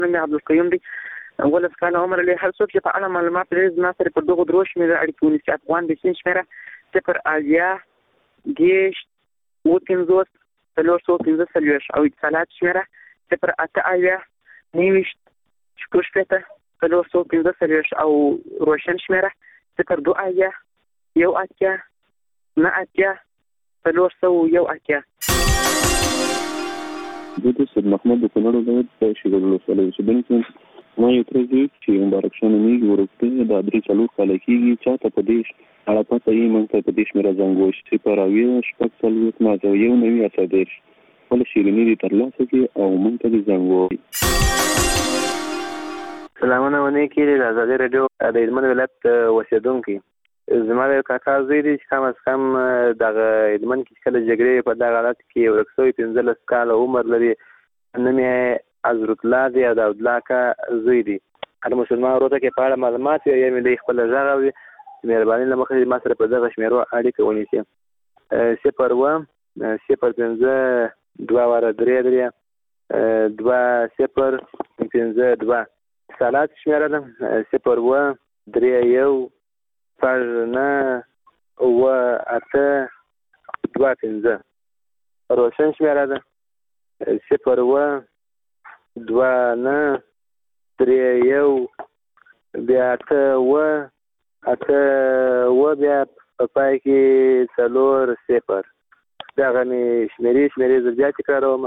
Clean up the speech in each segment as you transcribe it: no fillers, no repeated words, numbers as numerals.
نوم عبدالقیوم دی، 18 کاله عمر لري. هر څوک چې په اړه معلومات لري زما سره په دغو درو شمېره اړیکې ونیسي. افغان د سین شمېره 080-10-415-415 او اتصالات شمېره 080-90-415-415 او روشن شمېره 020-1-9-401. د سید محمد د کونړ ولایت د شیګل ولسوالۍ اوسېدونکی ما یو ترې دی چې مبارک شاه نومیږي ورکته د 3-4 کاله کېږي چاته په دې اړه پته یې موږ ته په دې شمېره زنګ ووایي 0-9-4-9 خپله شیریني دې ترلاسه کړي او موږ ته دې زنګ ووایي. سلامونه ونې کېږي د ازادي راډیو د هلمند ولایت اوسېدونکی. زما د کاکا زوی دی چې کم از کم دغه هلمند کې کله جګړې په دغه حالت کې ورک شوی 15 کاله عمر لري. نوم یې حضرت الله دی او د عبدالله کا زوی دی. هر مسلمان ورته کې په اړه معلومات یا مې د خپل غږ وي مهرباني له مخې ما سره په دغه شمیرو اړیکه ونیسي. 0-2-3-2-2 سالات شمیره ده 0-2-3-9-8-2-5 روشن شمیره ده 0-2-9-3-1-8-8 بیا په پای کې 4-0 دغه مې شمیرې زه بیا تکراروم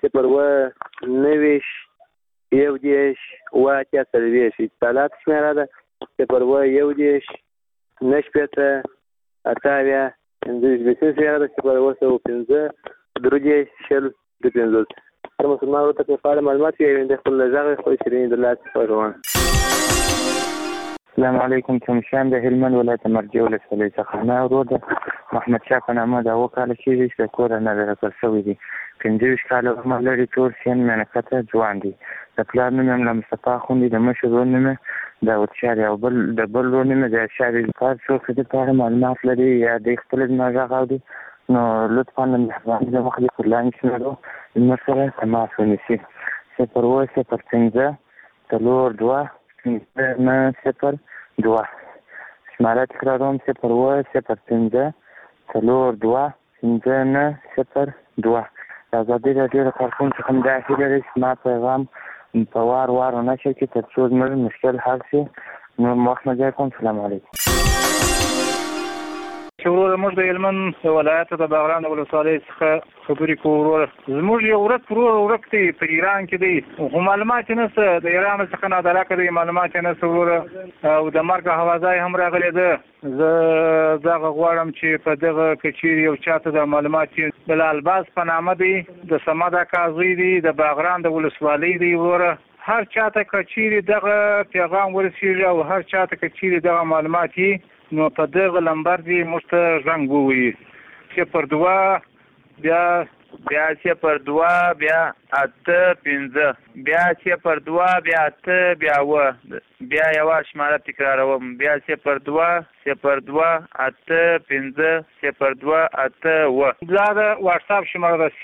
0-1-10-4 اتصالات شمیره ده 0-1-10-9-8-5 شمیره ده 0-1-15-10-50 هر مسلمان ورته په اړه معلومات یې د خپل غږ خپل شیریني د لاس روان. السلام علیکم. کومشان د هلمند ولایت مرجع ولسوالۍ څخه ما ورور د محمد شاه په نامه د 2 کاله کېږي چې د کوره نه راکړل شوی دی. 15 کاله عمر لري. تور سین منکته ځوان دی. د پلار نوم یې ملا مصطفی اخوندي. د مشر ورور نوم یې داود شاه او د بل ورور نوم یې د شاه کار څوک چې په اړه معلومات لري یا د خپل زما غږ اوري نو لطفا مهرباني د مخې پر لاین شمیرو زموږ سره تماس ونیسي 0-2-0-5-2-9-0-2 شماره تکراروم 0-2-5-2-9-0-2 د ازادي راډیو د کارکونکو څخه دا هیله لري چې ما پیغام په وار ونشر کړي تر څو زموږ مشکل حل شي. نو وخت نه ضایع کوم. سلام علیکم. وروره موږ د هلمند ولایت د باغران ولسوالۍ څخه خبرې کوو. وروره زموږ یو ورک دی په ایران کې دی خو معلومات یې نشته. د ایران څخه نادرکه دی معلومات یې نشته وروره او د مرګ هوازای هم راغلی ده. زه دغه غواړم چې په دغه کچیر یو چاته د معلومات بلال باز په نامه دی د صمد اکا زوی دی د باغران د ولسوالۍ دی. وروره هر چاته کچیر دغه پیغام ورسیږي او هر چاته کچیر دغه معلومات نو په دغه لمبر دی موږ ته زنګ ووایي 0-2 بیا 0-2 بیا 8-5 بیا 0-2 بیا 8 بیا بیا یو شماره تکراروم بیا 0-2-0-2-8-5 0-2-8 دا د واتساپ شماره ده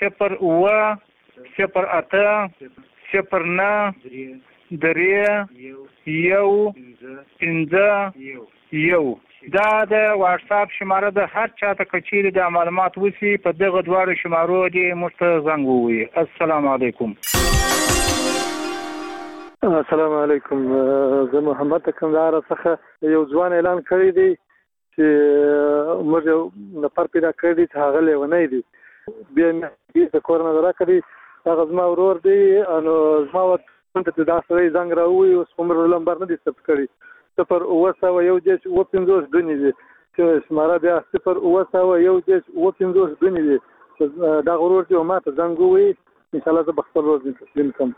0-8-0-9-3-1-5 دا د واتساپ شماره ده. هر چاته کچیرې د معلومات وسی په دغه دواړو شمارو دی موږ ته زنګ ووایي. السلام علیکم. السلام علیکم. زه محمد کندهار څخه یو ځوان اعلان کړی دی چې موږ یو نفر پیدا کړی دی چې هغه لیونی دی بیا د کور نه راکړي. هغه زما ورور دی نو زما ورته دا سړی زنګ راووایي اوس عمر لمبر نه دی ثبت کړی 0-2-1-10-2 دی چې شماره بیا 0-2-1-10-2 دی دا غرور دی او ما ته زنګ ووایي ان شاء الله زه به خپل ورځ تسلیم کړم.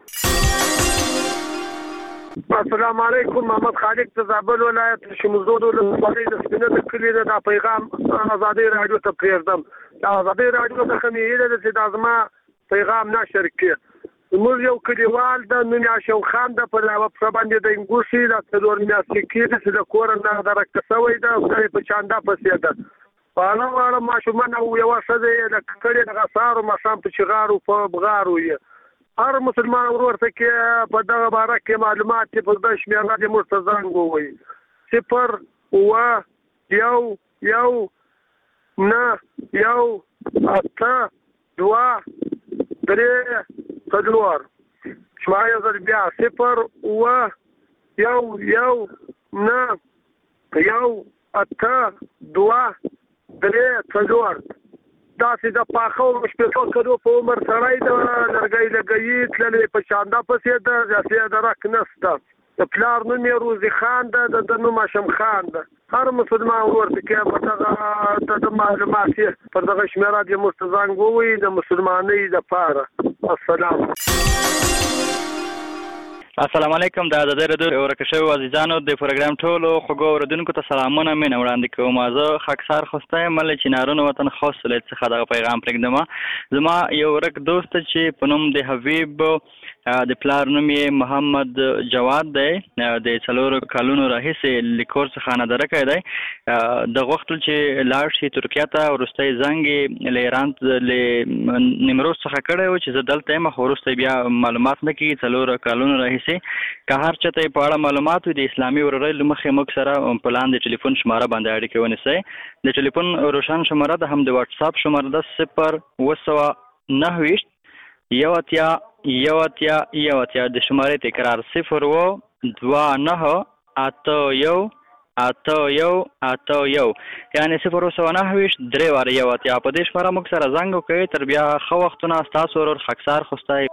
السلام علیکم. محمد خالد د زابل ولایت شموزود ولسوالۍ د سپینه د کلي دا پیغام ازادي راډیو ته پرېږدم. ازادي راډیو څخه مې هیله ده چې دا زما پیغام نشر کړي. موږ یو کلیوال د نوم عاشق خان د په باندې د انګوشي د څلور میاشتې کېږي چې د کور نه درکه شوی ده او په چاندا پسې ده. په اړه ماشومان او یو ښځه یې د کړي د غسارو مشام په چغارو په بغارو یې هر مسلمان ورور ته کې په دغه باره کې معلومات چې په دغه شمیره د مرتضان ووي 0 1 1 9 1 8 2 3 4 شمایه زر بیا 0 1 1 9 1 8 2 3 4 داسې د پاخه او شپېتو کلو په عمر سړی د لرګی لګیي تللی په شانده پسې ده داسې درک نشته د پلار نوم یې روزي خان ده د نوم هاشم خان ده هر مسلمان ورته کې په دغه د معلومات پر دغه شمیره د مرتضان ووي د مسلمانۍ دپاره السلام السلام علیکم د ازادۍ راډیو ورکه شویو عزیزانو د پروګرام ټولو خوږو اورېدونکو ته سلامونه مینه وړاندې کوم زه خاکسار خوستی یم له چینارونو وطن خاص ولایت څخه دغه پیغام پرېږدم زما یو ورک دوست چې په نوم د حبیب د پلار نوم یې محمد جواد دی د 4 کلونو راهیسې له کور څخه نادرکی دی د غوښتل چې لاړ شي ترکیه ته وروستی زنګ یې له ایران له نیمروز څخه کړی و چې زه دلته یم خو وروسته بیا معلومات نه کېږي 4 کلونو راهیسې که هر چاته په اړه معلومات وي د اسلامي ورورۍ له مخې موږ سره په لاندې ټلیفون شماره باندې اړیکې ونیسئ د ټلیفون روشن شماره د هم د واټساپ شماره ده 0 9 د شمارې تکرار 0 2 9 8 1 8 1 8 1 یعنی 0 9 3 واره 1 په دې شماره موږ سره زنګ وکړئ تر بیا ښه وختونه ستاسو ورور خاکسار خوستی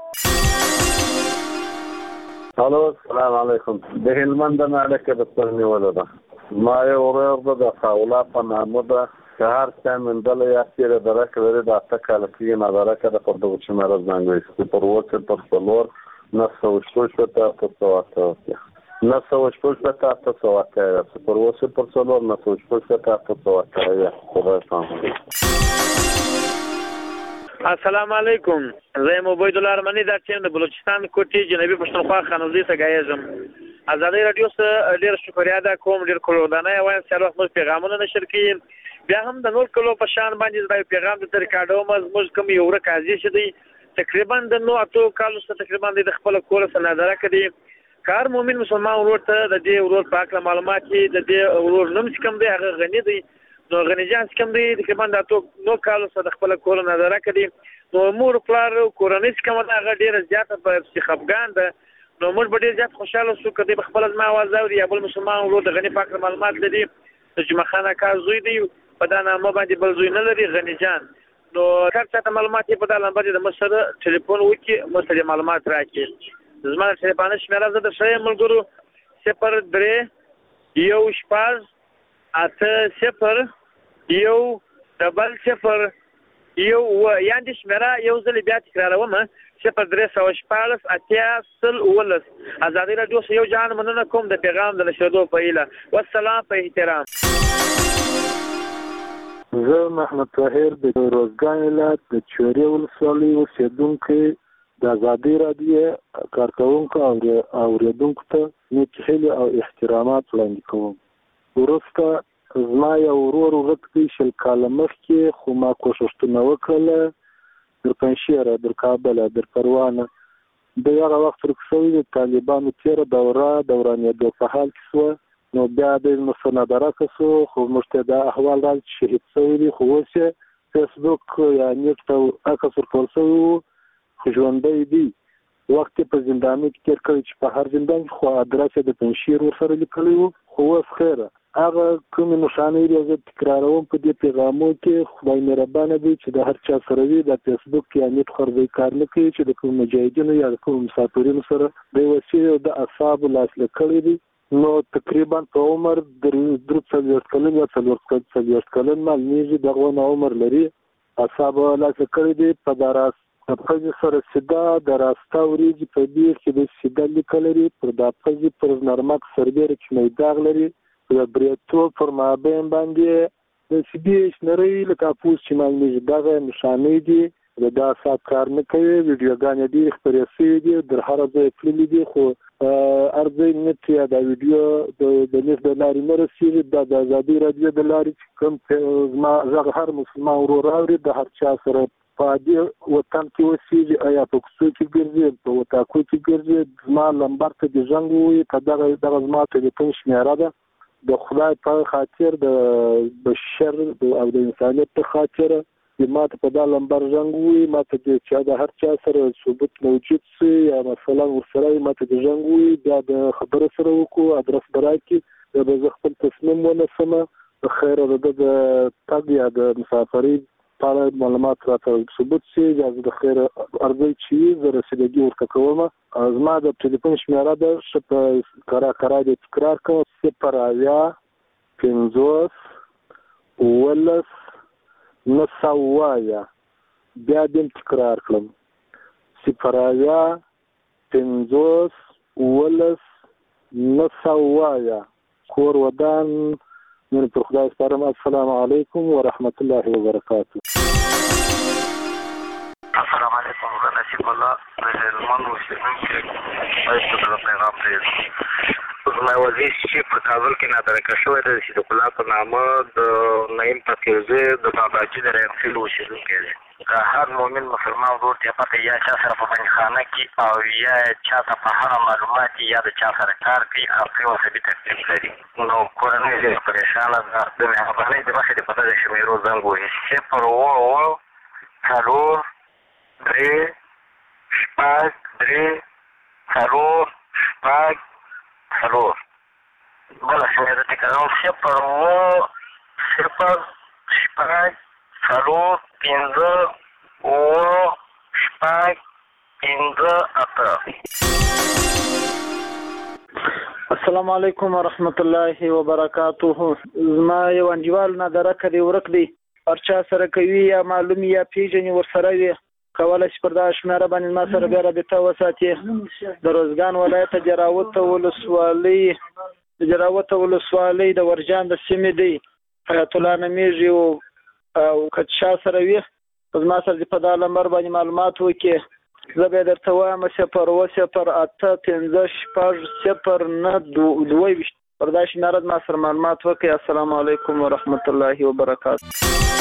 الو السلام علیکم د هلمند نه اړیکه د سر نیولې ده ما یو ورور ده د خاولا په نامه ده که هر چا موندلی یا تېره درکه لري د 8 کاله کېږي نادرکه ده پر دغه شمېره زنګ وایي 0 پر 4 9 8 9 پر 4 9 خدای پامان السلام علیکم زه یم عبید الله ارمني دا چې د بلوچستان کوټې جنوبي پښتونخوا خانوزي ته ګایږم ازادۍ راډیو سره ډېر شکریه ادا کوم ډېر کلودانه وایم چې هر وخت موږ پیغامونه نشر کړي بیا هم د نور کلو په شان باندې دا پیغام د ریکارډو موږ کوم یو ورک ازي شي تقریبا د 9 کالو څخه تقریبا د خپل کور سره نظر کړي کار مؤمن مسلمان ورور ته د دې ورور پاک معلومات د دې ورور نوم کوم دی هغه غنی دی نو غنیجان کوم دی تقریبا د 9 کالو څخه خپل کور نظر کړي نو مور پلار کورنۍ کوم دا هغه ډیر زیات په خفګان ده نو موږ به ډیر زیات خوشاله شو کدی خپل ځما आवाज اوري بل مسلمان ورور د غنی پاک معلومات لري چې مخانه کار زوی دی په دا نامه باندې بل زوی نه لري غنیجان نو هر څه معلومات په دا لمبر د مسره ټلیفون وکي مسره معلومات راکړي زما ټلیفون شمیره زده شې ملګرو 0 3 1 شپږ 8 0 1 ډبل 0 یو یاندې شمیره یو ځل بیا تکراروم 0 3 شپږ 8 ولس ازادي راډیو یو جان مننه کوم د پیغام د نشردو په ایله والسلام په احترام زه محمد طاهر د روزګان ولایت د چوري ولسوالۍ اوسېدونکی د ازادي راډیو کارکوونکو او اورېدونکو ته نیک هیلې او احترامات وړاندې کوم وروسته زما یو ورور ورک دی 20 کاله مخکې خو ما کوښښونه وکړله در پنجشیره در کابل در پروانه د هغه وخت ورک شوی د طالبانو تېره دورانېدو په حال کې شوه نو بیا د مسندرکه شو خو موږ ته دا احوال راځي چې شهید شوی دی خو اوس یې فیسبوک یا نیټ ته عکس ورکول شوی و خو ژوندی دی وخت په زندانو کې تېر کړی چې په هر زندان کې خو ادرس یې د پنجشیر ورسره لیکلی و خو اوس خیره هغه کومې نښانې دي زه تکراروم په دې پیغامو کې خدای مهربانه دی چې د هر چا سره وي د فیسبوک یا نیټ خرڅوي کار نه کوي چې د کوم مجاهدینو یا د کوم مسافرینو سره د وسیلې د اعصابو لاسلیک کړی دي نو تقریبا په عمر 43 کلن یا 44 کلن معلومیږي دغه عمر لري اعصاب لاسلیک کړی دي په دراس په سره سیده د راستا وریږي په دې کې د سیده لیکل لري پر د پزي پر نرمک سربېره کې میداغ لري د بریتو پر مابین باندې د سیدیش نری لکه پوس چې معلومیږي دغه نشانې دي دا سات کار نه کوي ویډیوګانې دي خپرې شوي دي در هر ځای تللي دي خو ارځي نت یا د ویډیو د نت د لارې نه رسېږي د ازادي راډیو د لارې چې کوم زما غږ هر مسلمان ورور اوري د هر چا سره په عادي وطن کې اوسېږي آیا په کوڅو کې ګرځي په وطاکو کې ګرځي زما لمبر ته د زنګ ووایي که دغه زما ټلیفون شمېره ده د خدای په خاطر د بشر او د انسانیت په خاطر ما ته په دا لمبر زنګ ووایي ما ته چې د هر چا سره ثبوت موجود سي یا مثلا ورسره ما ته د زنګ ووایي بیا د خبرو سره وکړو ادرس به راکړي به زه خپل تصمیم ونیسم د خیره د تګ یا د مسافرۍ په اړه معلومات راته ثبوت شي یا د خیره ارزوي چې زه رسیدګي ورته کوم زما د ټلیفون شمېره ده ښه په کرا د تکرار کوم 0 50 ولس نسوایا بیا دې تکرار کړم 0 50 ولس نسوایا کور ودان من پر خدای سپارم. السلام علیکم ورحمت الله وبرکاته. السلام علیکم زه نصیب الله د هلمند اوسېدونکی بایسته د پیغام پرېږدم. زما وظیف چې په کابل کې ناترکه شوی دی د صدیق الله په نامه د نعیم فقیرزی د باباجي د رحمفیل اوسېدونکی دی. که هر مؤمن مسلمان ورور ته پته یا چا سره په بندیخانه کې او یا چا ته په هغه معلومات یا د چا سره کار کوي هغه وسبي تکلیف لري نو کورنۍ ډېره پریشانه ده. د مهربانۍ د مخې د په دغه شمېرو زنګ ووهي 0 څلور 3 شپږ 3 څلور شپږ څلور بله شمېره تکراروم 0 شپږ څلور 5 اوه شپږ 5 8. السلام علیکم ورحمت الله وبرکاته. زما یو انډیوال نادرکه دی ورک دی هر چا سره کوي یا معلوم یا پیژني ورسره وي کولی شي پر دغه شمېره باندې ما سره بیا رابطه وساتي. د روزګان ولایت جراوت ولسوالۍ د ورجان د سیمې دی حیات الله نومیږي او که چا سره وي زما سره په دا نمبر باندې معلومات وکړي زه به درته وایم 0 0 8 15 شپږ 0 9 22 پر دا شمېره ما سره معلومات وکړي. السلام علیکم ورحمت الله وبرکاته.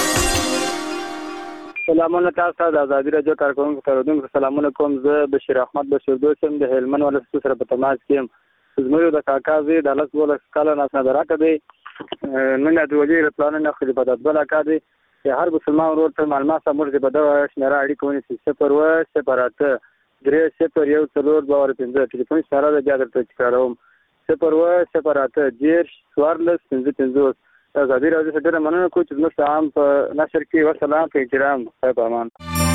سلامونه تاسو ته د ازادي راډیو کارکونکو تردونکو سلامونه کوم. زه بشیر احمد بشیردوست یم د هلمند ولایت سره په تماس کې یم. زموږ د کاکا زوی د 12 کاله نادرکه دی نن د وزیر پلانونه خو په دغه علاقه دی چې هر مسلمان ورور ته معلومات موږ په دغه شمېره اړیکه ونیسي 0 8 3 0 1 4 2 5 ټلیفون سره د بیا درته تکراروم 0 0 8 10 14 15 ازادي راډیو څخه ډېره مننه کوم چې زموږ عام په نشر کې وسلام په احترام په امان.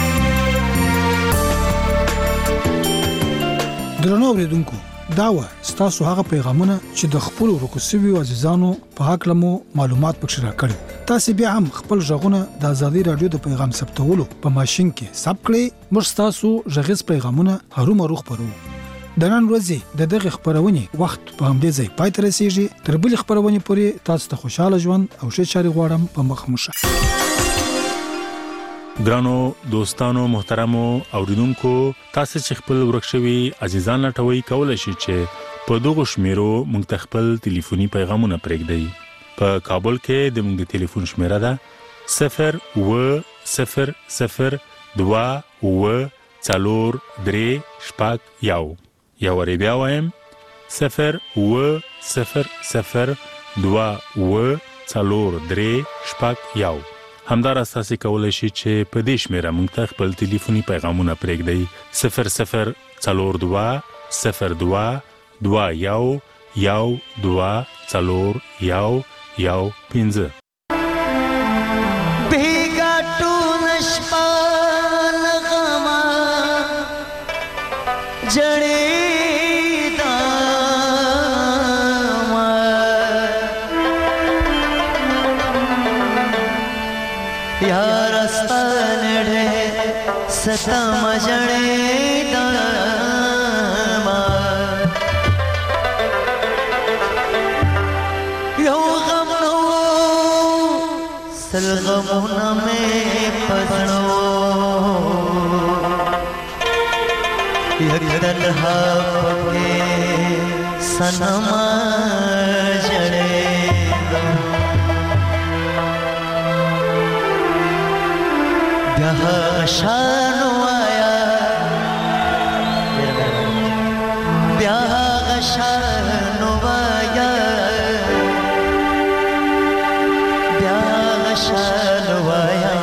درنو اوریدونکو دا و ستاسو هغه پیغامونه چې د خپل ورکو سوي عزیزانو په حق لمو معلومات پکښ راکړي. تاسو بیا هم خپل ژغونه د ازادي راډیو د پیغام ثبتولو په ماشين کې ثبت کړئ. موږ تاسو ژغیز پیغامونه هرومرو خبرو. د نن ورځې د دغه خبرونه وخت په همدې ځای پای ته رسیږي. تر بل خبرونه پورې تاسو ته خوشاله ژوند او ښه چاري غواړم په مخ مشه. ګرانو دوستانو محترمو اوریدونکو تاسو چې خپل ورکشوي عزیزان لټوي کولای شئ چې په دغه شمیرو موږ ته خپل ټلیفوني پیغامونه پرېږدئ. په کابل کې د موږ ټلیفون شمیره ده 0 0 0 2 4 3 شپږ 1. یا ورې بیا وایم 0 0 0 2 4 3 شپږ 1. همدارس تاسو کولای شئ چې په دې شمیره موږ ته خپل ټلیفوني پیغامونه پرېږدئ 0 0 2 0 2 2 1 1 2 4 1 1 5. सता मजड़े दामा यो गम नो सलगमुना में पसनो यकदल हा पके सनमा जड़े शानो आया ब्याह शानो आया ब्याह शानो आया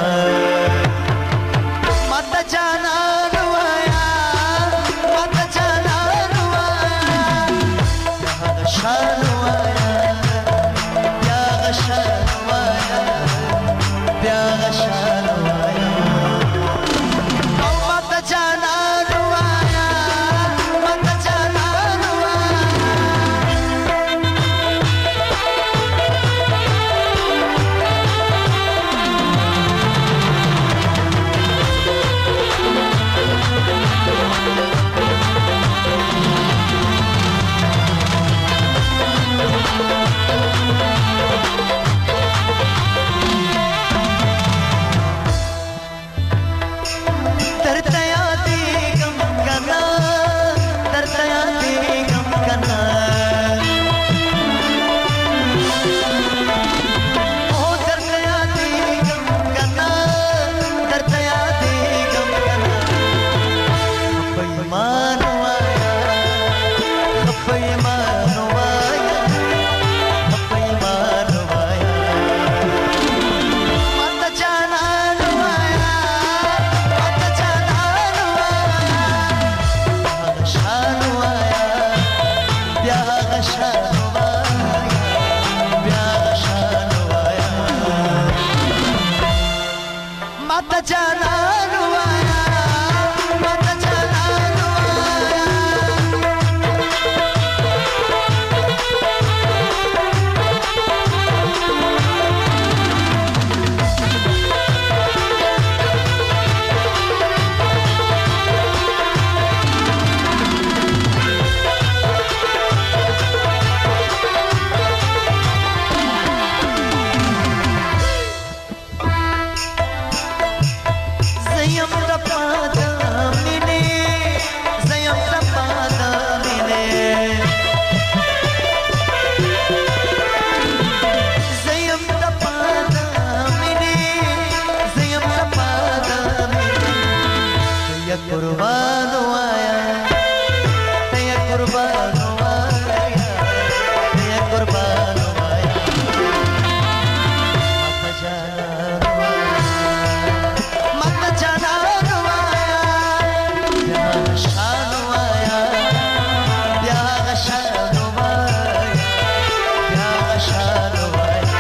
मत जाना रुआया मत जाना रुआया ब्याह शानो आया ब्याह शानो आया ब्याह शानो आया मत जाना रुआया मत जाना रुआया दर्दया दी गम करना दर्दया दी गम करना ओ दर्दया दी गम करना दर्दया दी गम करना बेईमान आया बेईमान आया बेईमान आया मत जाना रुआया मत जाना रुआया शानो आया ब्याह शानो आया ब्याह शानो आया मत जाना रुआया मत जाना रुआया Zayam tapada mine Zayam tapada mine Zayam tapada mine Zayam tapada mine Taya kurbano aaya Taya kurbano aaya Taya kurbano aaya Mata jana रुआया ब्याह शानो आया ब्याह शानो आया ब्याह शानो आया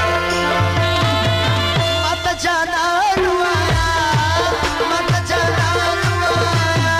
मत जाना रुआया मत जाना रुआया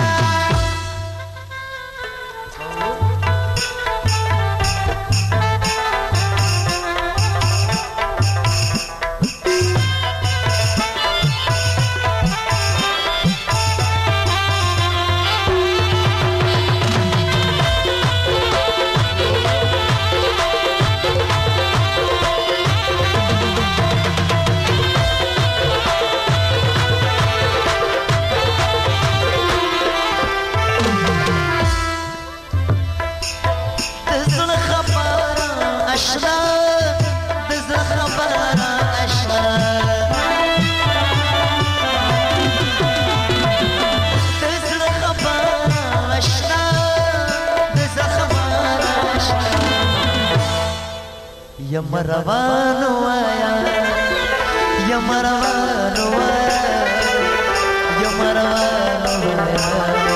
تزل خبارا أشرا تزل خبارا أشرا تزل خبارا أشرا تزل خبارا أشرا يا مروان وايا يا مروان وايا يا مروان وايا